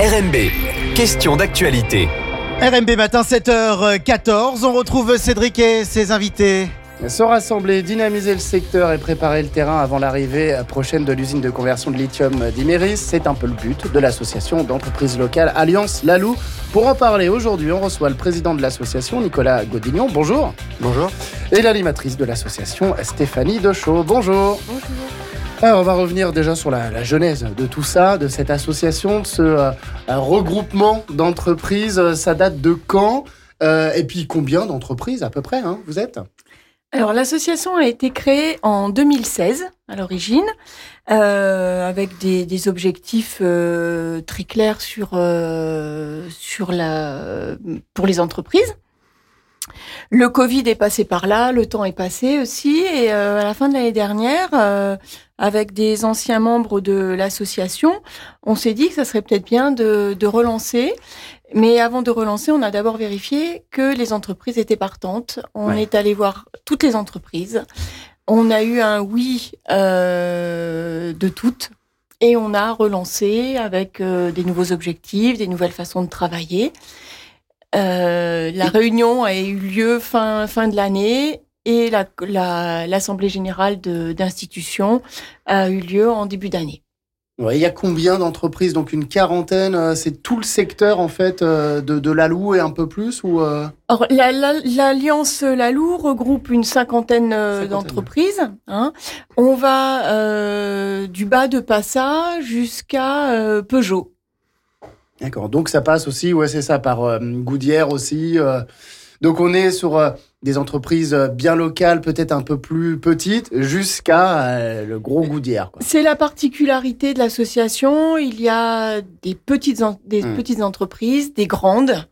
RMB, question d'actualité. RMB matin 7h14, on retrouve Cédric et ses invités. Se rassembler, dynamiser le secteur et préparer le terrain avant l'arrivée prochaine de l'usine de conversion de lithium d'Imerys, c'est un peu le but de l'association d'entreprises locales Alliance Lalou. Pour en parler aujourd'hui, on reçoit le président de l'association, Nicolas Godignon. Bonjour. Bonjour. Et l'animatrice de l'association, Stéphanie Deschaux. Bonjour. Bonjour. Alors, on va revenir déjà sur la genèse de tout ça, de cette association, de ce regroupement d'entreprises. Ça date de quand ? Et puis combien d'entreprises à peu près vous êtes ? Alors, l'association a été créée en 2016 à l'origine, avec des objectifs très clairs pour les entreprises. Le Covid est passé par là, le temps est passé aussi, et à la fin de l'année dernière, avec des anciens membres de l'association, on s'est dit que ça serait peut-être bien de relancer. Mais avant de relancer, on a d'abord vérifié que les entreprises étaient partantes. On est allé voir toutes les entreprises. On a eu un oui de toutes. Et on a relancé avec des nouveaux objectifs, des nouvelles façons de travailler. La réunion a eu lieu fin de l'année et l'Assemblée générale d'institutions a eu lieu en début d'année. Il y a combien d'entreprises ? Donc une quarantaine, c'est tout le secteur en fait de Lalou et un peu plus ou Alors, l'Alliance Lalou regroupe une cinquantaine d'entreprises. On va du bas de Passa jusqu'à Peugeot. D'accord, donc ça passe aussi, c'est ça, par Goudière aussi. Donc on est sur des entreprises bien locales, peut-être un peu plus petites, jusqu'à le gros Goudière, quoi. C'est la particularité de l'association. Il y a des petites entreprises, des grandes,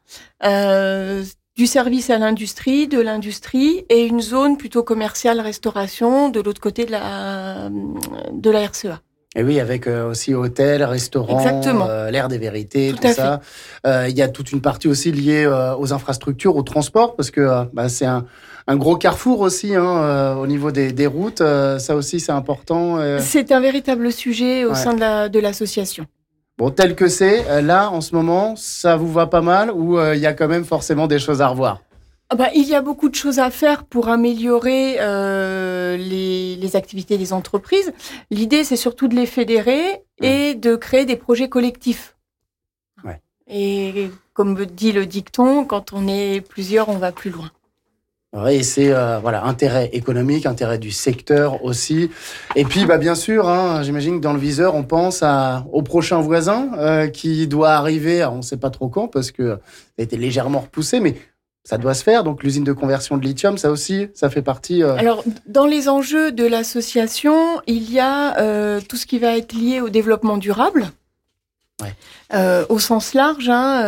du service à l'industrie, de l'industrie, et une zone plutôt commerciale, restauration, de l'autre côté de la RCEA. Et oui, avec aussi hôtel, restaurant, l'air des vérités, tout ça. Il y a toute une partie aussi liée aux infrastructures, au transport, parce que c'est un gros carrefour aussi au niveau des routes. Ça aussi, c'est important. C'est un véritable sujet au sein de l'association. Bon, tel que c'est, là, en ce moment, ça vous va pas mal ou il y a quand même forcément des choses à revoir ? Il y a beaucoup de choses à faire pour améliorer les activités des entreprises. L'idée, c'est surtout de les fédérer et de créer des projets collectifs. Ouais. Et comme dit le dicton, quand on est plusieurs, on va plus loin. Et c'est intérêt économique, intérêt du secteur aussi. Et puis, bien sûr, j'imagine que dans le viseur, on pense au prochain voisin qui doit arriver. Alors, on ne sait pas trop quand parce que ça a été légèrement repoussé, mais ça doit se faire, donc l'usine de conversion de lithium, ça aussi, ça fait partie... Alors, dans les enjeux de l'association, il y a tout ce qui va être lié au développement durable, au sens large,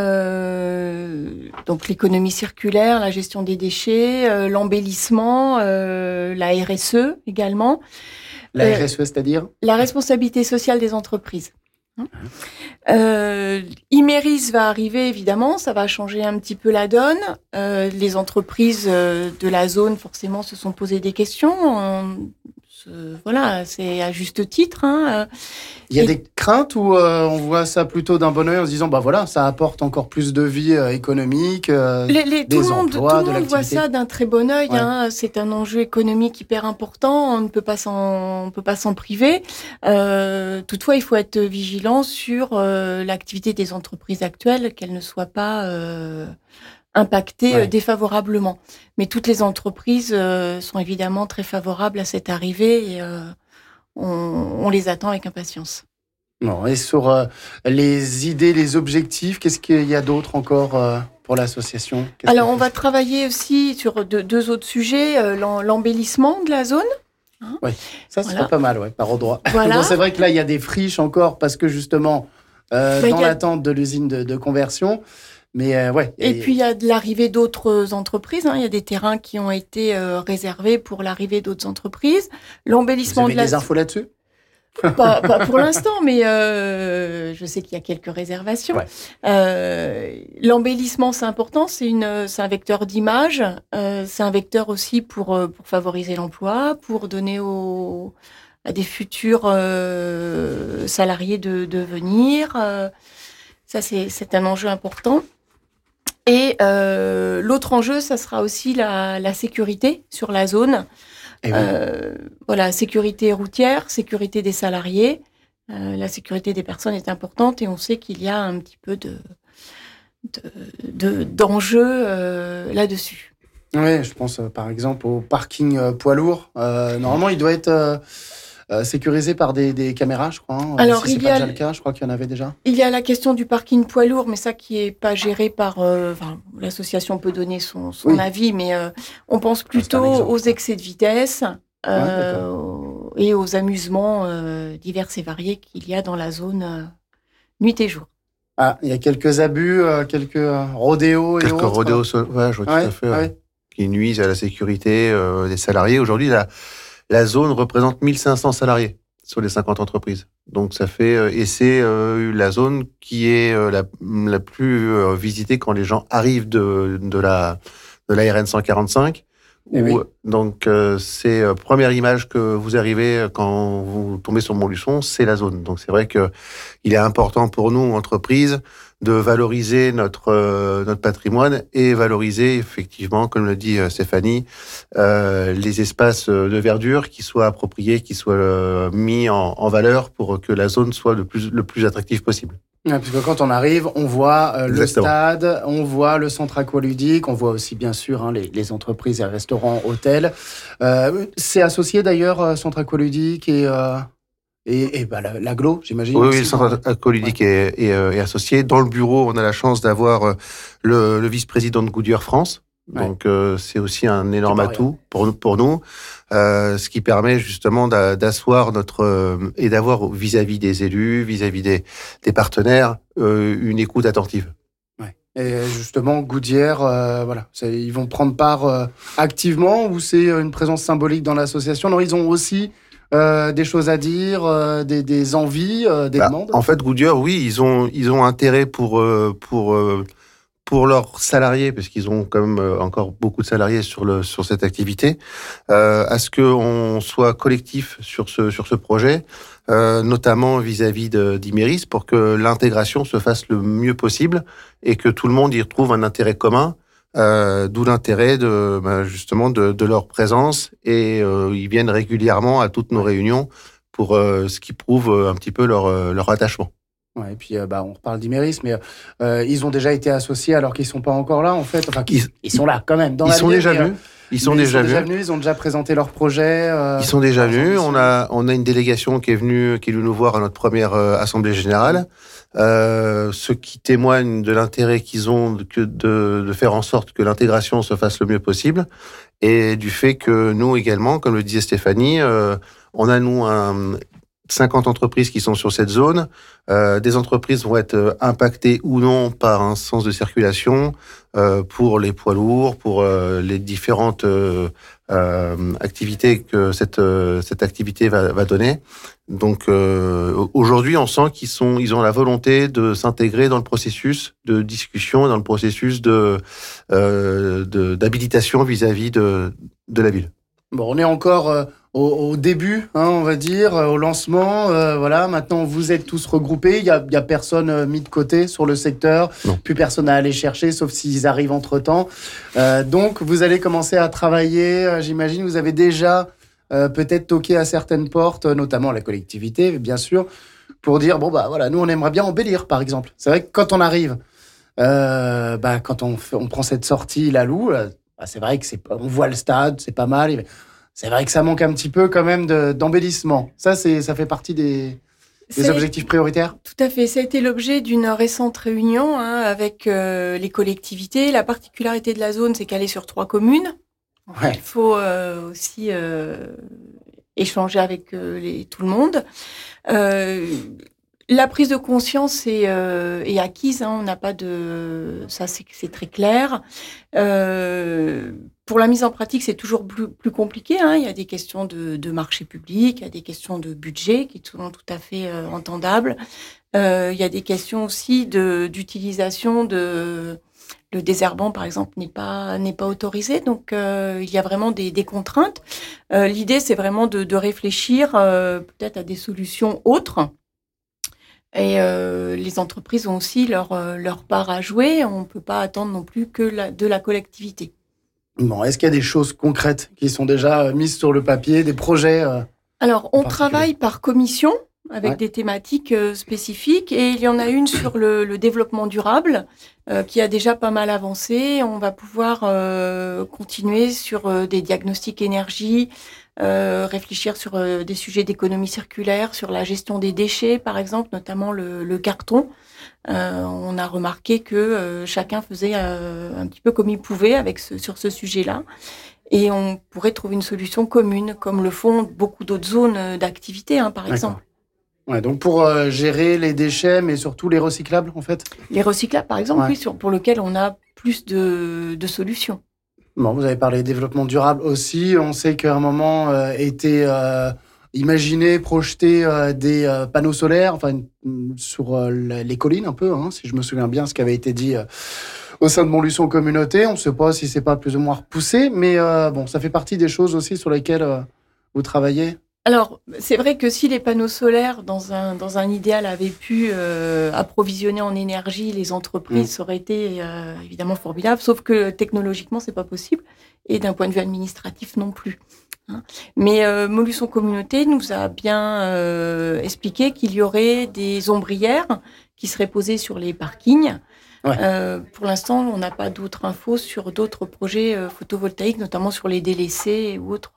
donc l'économie circulaire, la gestion des déchets, l'embellissement, la RSE également. La RSE, c'est-à-dire ? La responsabilité sociale des entreprises. Imerys va arriver, évidemment, ça va changer un petit peu la donne. Les entreprises de la zone, forcément, se sont posées des questions. C'est à juste titre. Il y a des craintes ou on voit ça plutôt d'un bon œil en se disant, ça apporte encore plus de vie économique, tout le monde voit ça d'un très bon œil. C'est un enjeu économique hyper important. On ne peut pas s'en priver. Toutefois, il faut être vigilant sur l'activité des entreprises actuelles, qu'elles ne soient pas impactées défavorablement. Mais toutes les entreprises sont évidemment très favorables à cette arrivée et on les attend avec impatience. Bon, et sur les idées, les objectifs, qu'est-ce qu'il y a d'autre encore pour l'association ? Alors, on va travailler aussi sur deux autres sujets, l'embellissement de la zone. Oui, ça serait pas mal, par endroit. Voilà. Bon, c'est vrai que là, il y a des friches encore parce que justement, dans l'attente de l'usine de conversion. Mais Et puis, il y a de l'arrivée d'autres entreprises. Il y a des terrains qui ont été réservés pour l'arrivée d'autres entreprises. L'embellissement Vous avez des infos là-dessus ? Pas pour l'instant, mais je sais qu'il y a quelques réservations. L'embellissement, c'est important. C'est un vecteur d'image. C'est un vecteur aussi pour favoriser l'emploi, pour donner à des futurs salariés de venir. Ça, c'est un enjeu important. Et l'autre enjeu, ça sera aussi la sécurité sur la zone. Voilà, sécurité routière, sécurité des salariés. La sécurité des personnes est importante et on sait qu'il y a un petit peu d'enjeux là-dessus. Oui, je pense par exemple au parking poids lourd. Normalement, il doit être sécurisé par des caméras, je crois. Alors, si c'est pas déjà le cas, je crois qu'il y en avait déjà. Il y a la question du parking poids lourd, mais ça qui est pas géré par... l'association peut donner son avis, mais on pense plutôt aux excès de vitesse et aux amusements divers et variés qu'il y a dans la zone nuit et jour. Ah, il y a quelques abus, quelques rodéos et autres. Quelques rodéos, je vois tout à fait, qui nuisent à la sécurité des salariés. Aujourd'hui, la zone représente 1500 salariés sur les 50 entreprises. Donc ça fait et c'est la zone qui est la plus visitée quand les gens arrivent de la RN 145. Donc c'est première image que vous arrivez quand vous tombez sur Montluçon, c'est la zone. Donc c'est vrai que il est important pour nous, entreprises, de valoriser notre patrimoine et valoriser effectivement, comme le dit Stéphanie, les espaces de verdure qui soient appropriés, qui soient mis en valeur pour que la zone soit le plus attractive possible. Ouais, parce que quand on arrive, on voit le stade, on voit le centre aqualudique, on voit aussi bien sûr les entreprises et restaurants, hôtels. C'est associé d'ailleurs centre aqualudique et l'aglo, j'imagine. Oui, le centre aqualudique est associé. Dans le bureau, on a la chance d'avoir le vice-président de Goodyear France. Donc c'est aussi un énorme atout pour nous, ce qui permet justement d'asseoir et d'avoir vis-à-vis des élus, vis-à-vis des partenaires, une écoute attentive. Ouais. Et justement, Goodyear, ils vont prendre part activement ou c'est une présence symbolique dans l'association? Non, ils ont aussi des choses à dire, des envies, des demandes. En fait, Goodyear, oui, ils ont intérêt pour leurs salariés, parce qu'ils ont quand même encore beaucoup de salariés sur cette activité, à ce qu'on soit collectif sur ce projet, notamment vis-à-vis d'Imeris, pour que l'intégration se fasse le mieux possible et que tout le monde y retrouve un intérêt commun, d'où l'intérêt justement de leur présence, et ils viennent régulièrement à toutes nos réunions pour ce qui prouve un petit peu leur attachement. Ouais, et puis on reparle d'Imeris, mais ils ont déjà été associés alors qu'ils sont pas encore là en fait. Enfin, ils sont là quand même. Ils sont déjà venus. Ils sont déjà venus. Ils ont déjà présenté leur projet. Ils sont déjà venus. On a une délégation qui est venue nous voir à notre première assemblée générale. Ce qui témoigne de l'intérêt qu'ils ont de faire en sorte que l'intégration se fasse le mieux possible, et du fait que nous également, comme le disait Stéphanie, on a 50 entreprises qui sont sur cette zone. Des entreprises vont être impactées ou non par un sens de circulation pour les poids lourds, pour les différentes activités que cette activité va donner. Donc aujourd'hui, on sent qu'ils ont la volonté de s'intégrer dans le processus de discussion, dans le processus d'habilitation vis-à-vis de la ville. Bon, on est encore au début, on va dire, au lancement. Maintenant, vous êtes tous regroupés. Il y a personne mis de côté sur le secteur. Non. Plus personne à aller chercher, sauf s'ils arrivent entre-temps. Donc, vous allez commencer à travailler. J'imagine, vous avez déjà peut-être toqué à certaines portes, notamment la collectivité, bien sûr, pour dire, nous, on aimerait bien embellir, par exemple. C'est vrai que quand on arrive, quand on prend cette sortie, la Loue, c'est vrai que on voit le stade, c'est pas mal. C'est vrai que ça manque un petit peu quand même d'embellissement. Ça fait partie des objectifs prioritaires. Tout à fait. Ça a été l'objet d'une récente réunion avec les collectivités. La particularité de la zone, c'est qu'elle est sur 3 communes. Ouais. Il faut aussi échanger avec tout le monde. La prise de conscience est acquise. On n'a pas de... Ça, c'est très clair. Pour la mise en pratique, c'est toujours plus compliqué. Il y a des questions de marché public, il y a des questions de budget qui sont tout à fait entendables. Il y a des questions aussi d'utilisation de... Le désherbant, par exemple, n'est pas autorisé. Donc, il y a vraiment des contraintes. L'idée, c'est vraiment de réfléchir peut-être à des solutions autres. Et les entreprises ont aussi leur part à jouer. On ne peut pas attendre non plus que de la collectivité. Bon, est-ce qu'il y a des choses concrètes qui sont déjà mises sur le papier, des projets Alors, on travaille par commission avec des thématiques spécifiques et il y en a une sur le développement durable qui a déjà pas mal avancé. On va pouvoir continuer sur des diagnostics énergie, réfléchir sur des sujets d'économie circulaire, sur la gestion des déchets, par exemple, notamment le carton. On a remarqué que chacun faisait un petit peu comme il pouvait sur ce sujet-là. Et on pourrait trouver une solution commune, comme le font beaucoup d'autres zones d'activité, par exemple. Ouais, donc pour gérer les déchets, mais surtout les recyclables, en fait. Les recyclables, par exemple, oui, pour lesquels on a plus de solutions. Bon, vous avez parlé de développement durable aussi. On sait qu'à un moment était imaginé, projeter des panneaux solaires, sur les collines un peu, si je me souviens bien, ce qui avait été dit au sein de Montluçon Communauté. On ne sait pas si c'est pas plus ou moins repoussé, mais ça fait partie des choses aussi sur lesquelles vous travaillez. Alors, c'est vrai que si les panneaux solaires, dans un idéal, avaient pu approvisionner en énergie les entreprises, ça aurait été évidemment formidable, sauf que technologiquement, c'est pas possible, et d'un point de vue administratif non plus. Mais Montluçon Communauté nous a bien expliqué qu'il y aurait des ombrières qui seraient posées sur les parkings. Pour l'instant, on n'a pas d'autres infos sur d'autres projets photovoltaïques, notamment sur les délaissés ou autres.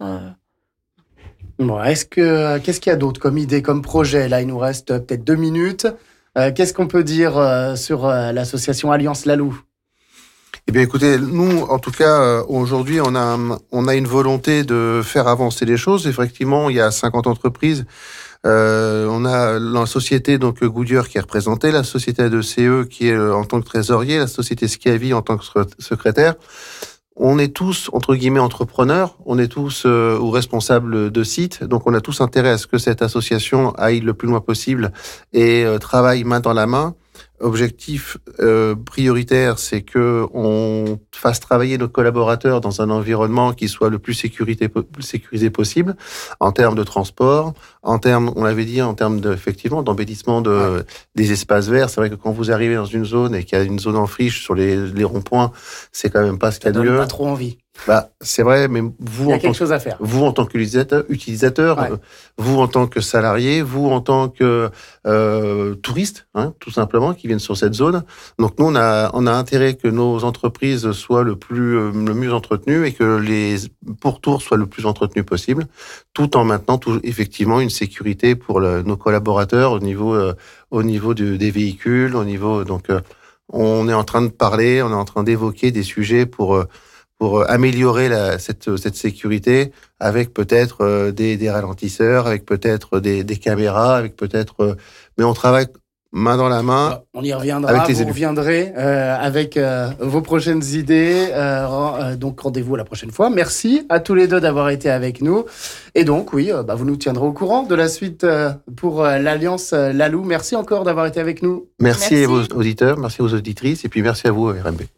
Bon, qu'est-ce qu'il y a d'autre comme idée, comme projet? Là, il nous reste peut-être 2 minutes. Qu'est-ce qu'on peut dire sur l'association Alliance Lalou? Eh bien, écoutez, nous, en tout cas, aujourd'hui, on a une volonté de faire avancer les choses. Effectivement, il y a 50 entreprises. On a la société donc Goodyear qui est représentée, la société ADCE qui est en tant que trésorier, la société Schiavi en tant que secrétaire. On est tous, entre guillemets, entrepreneurs, on est tous ou responsables de sites, donc on a tous intérêt à ce que cette association aille le plus loin possible et travaille main dans la main. Objectif prioritaire, c'est que on fasse travailler nos collaborateurs dans un environnement qui soit le plus sécurisé possible, en termes de transport, en termes, on l'avait dit, en termes effectivement d'embellissement des espaces verts. C'est vrai que quand vous arrivez dans une zone et qu'il y a une zone en friche sur les ronds-points, c'est quand même pas ce qu'il y a de mieux. Ça donne pas trop envie. C'est vrai, mais vous, en tant qu'utilisateur, vous en tant que salarié, vous en tant que touriste, tout simplement, qui viennent sur cette zone. Donc nous, on a intérêt que nos entreprises soient le mieux entretenues et que les pourtours soient le plus entretenus possible, tout en maintenant effectivement une sécurité pour nos collaborateurs au niveau des véhicules, au niveau on est en train de parler, on est en train d'évoquer des sujets pour améliorer cette sécurité avec peut-être des ralentisseurs, avec peut-être des caméras, avec peut-être... mais on travaille main dans la main. On y reviendra, vous reviendrez avec vos prochaines idées. Donc rendez-vous la prochaine fois. Merci à tous les deux d'avoir été avec nous. Et donc vous nous tiendrez au courant de la suite pour l'Alliance Lalou. Merci encore d'avoir été avec nous. Merci à vos auditeurs, merci aux auditrices et puis merci à vous RMB.